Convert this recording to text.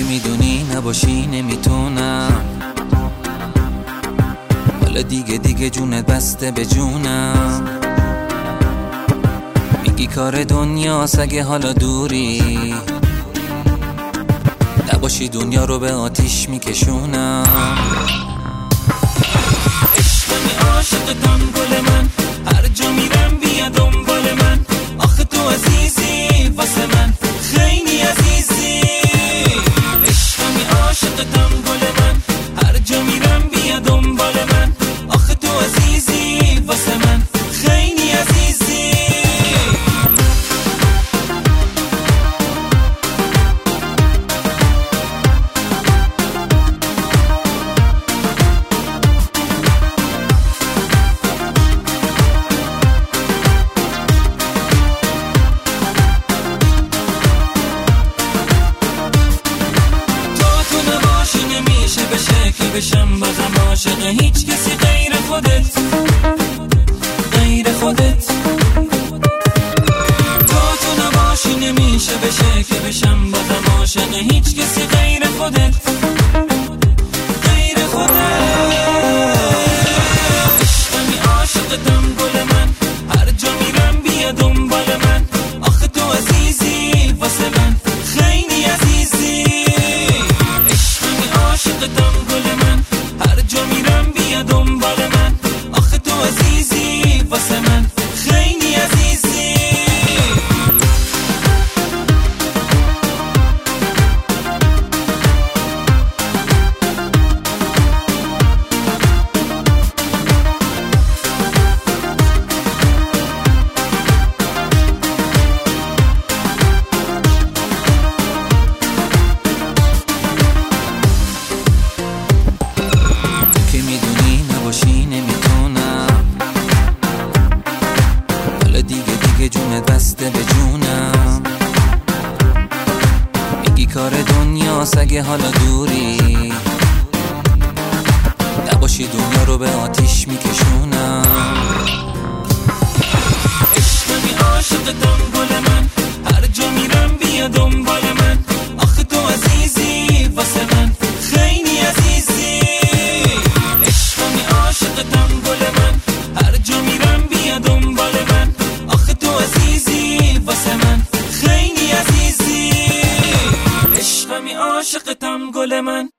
میدونی نباشی نمیتونم، حالا دیگه جونت بسته به جونم. میگی کار دنیاست اگه حالا دوری، نباشی دنیا رو به آتیش میکشونم. عشقمی عاشقتم گل من، هر جا میرم بیا دنبال من. آخه تو عزیزی واسه من، خیلی عزیزی. عشقمی عاشقتم گل من، هر جا میرم بیا دنبال من. آخه تو عزیزی واسه من، خیلی عزیزی. به شکلی بشم بازم عاشق هیچ کسی غیر خودت، غیر خودت. تو نباشی نمیشه به شکلی بشم بازم عاشق هیچ کسی غیر خودت، غیر خودت. عشقمی عاشقتم گل من، هر جا میرم بیا دنبال من. آخه تو عزیزی واسه من، خیلی عزیزی. عاشقتم گل من، هر جا میرم بیا دنبال من. آخه تو عزیزی واسه من، خیلی عزیزی. جونت بسته به جونم. میگی کار دنیاست اگه حالا دوری، نباشی دنیا رو به آتیش میکشونم. عشقمی عاشقتم گل من، هر جا میرم بیا دنبال من. آخه تو عزیزی واسه من، خیلی عزیزی. عشقمی عاشقتم گل من، هر جا میرم بیا دنبال من. آخه تو عزیزی واسه من، خیلی عزیزی. عشقمی عاشقتم گل من.